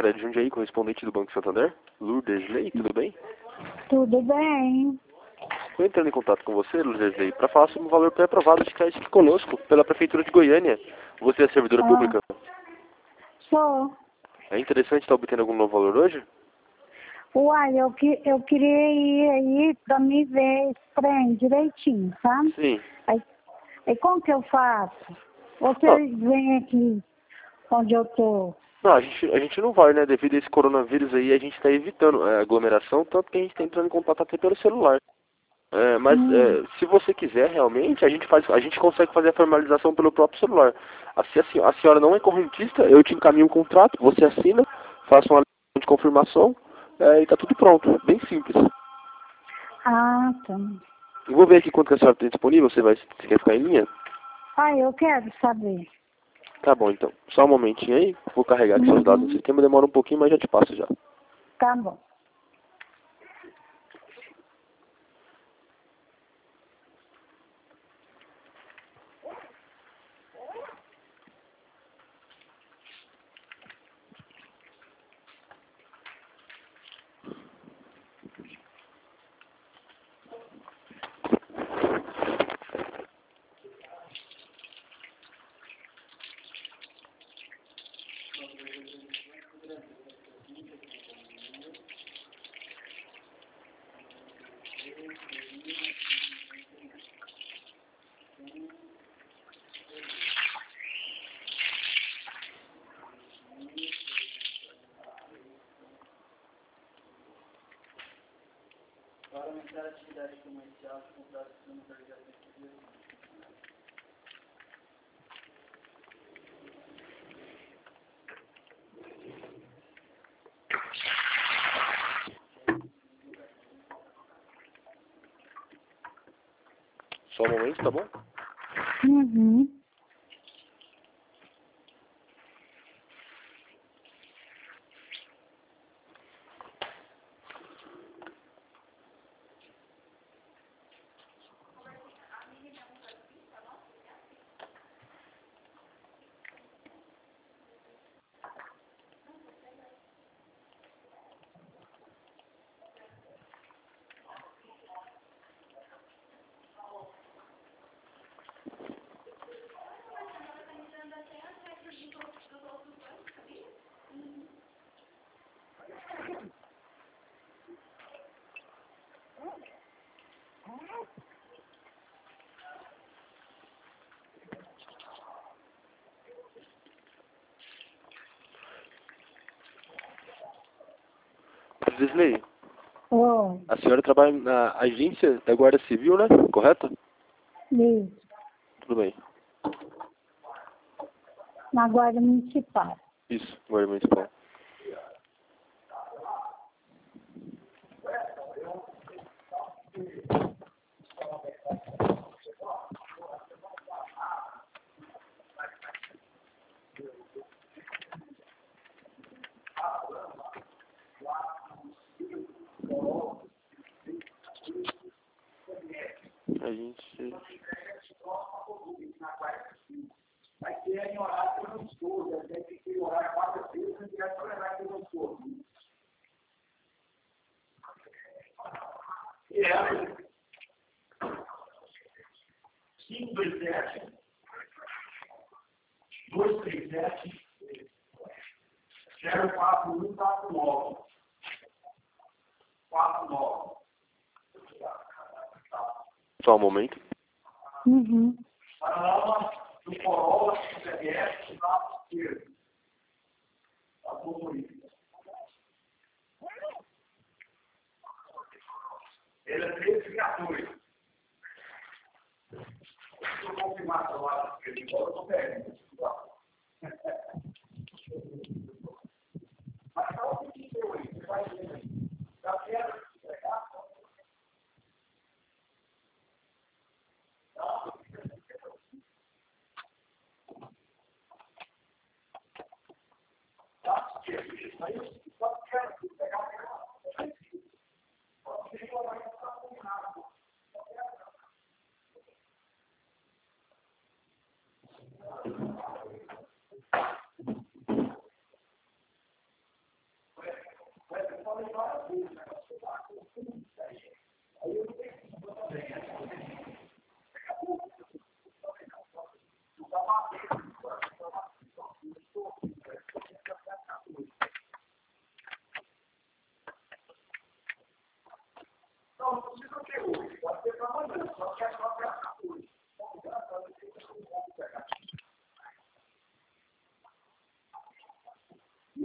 Chácara de Jundiaí, correspondente do Banco Santander. Lourdes Lei, tudo bem? Tudo bem. Estou entrando em contato com você, Lourdes Lei, para falar sobre um valor pré-aprovado de crédito conosco pela Prefeitura de Goiânia. Você é servidora pública? Sou. É interessante estar obtendo algum novo valor hoje? Uai, eu queria ir aí pra me ver esse trem direitinho, sabe? Sim. Aí como que eu faço? Vocês vêm aqui onde eu tô. Não, a gente não vai, né? Devido a esse coronavírus aí, a gente está evitando a aglomeração, tanto que a gente está entrando em contato até pelo celular. Mas se você quiser realmente, a gente consegue fazer a formalização pelo próprio celular. Se a senhora não é correntista, eu te encaminho um contrato, você assina, faça uma ligação de confirmação e tá tudo pronto. Bem simples. Ah, tá. Eu vou ver aqui quanto que a senhora tem disponível, você quer ficar em linha? Ah, eu quero saber. Tá bom, então. Só um momentinho aí, vou carregar aqui seus dados no sistema, demora um pouquinho, mas já te passo já. Tá bom. Para aumentar a atividade comercial, contratos de localização de Só um momento, tá bom? Uhum. Desley, Oi, a senhora trabalha na agência da Guarda Civil, né? Correto? isso. Tudo bem. Na Guarda Municipal. Isso, Guarda Municipal. A gente... vai ter em horário que eu não estou, já tem que ter horário 4 vezes, e é para levar que eu não estou. E é 527 237 04149 49. Só um momento. Uhum. Paralama do Corolla CBS do lado esquerdo. A motorista. Ele é 1362. Deixa eu confirmar do lado esquerdo. Eu estou pegando. Mas está o que eu aí? Você vai ver aí. Já quero entregar.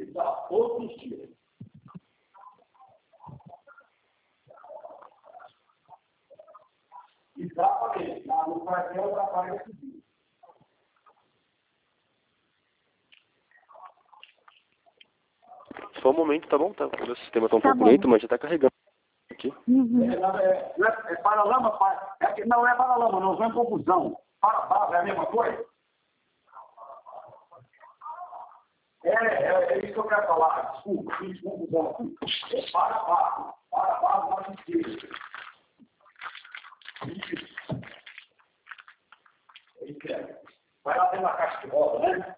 Exato, todos os dias. Exatamente, lá no quartel da Guarda Civil. Só um momento, tá bom? Tá, o sistema tá um Tá pouco bom. lento, mas já tá carregando aqui. Uhum. É paralama, não é paralama, não é confusão. Para, é a mesma coisa? É isso que eu quero falar, desculpa, fiz confusão. É para, na esquerda. Isso. Vai lá dentro da caixa de roda, né?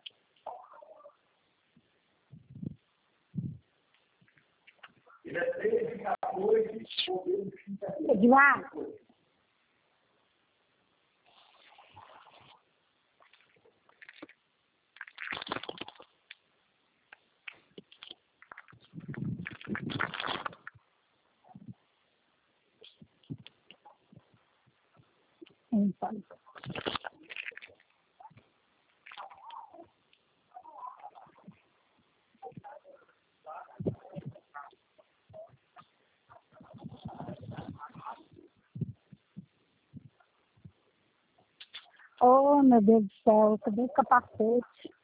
Ele é 13, 14, Eduardo, então. Oh, meu Deus do céu, cadê o capacete?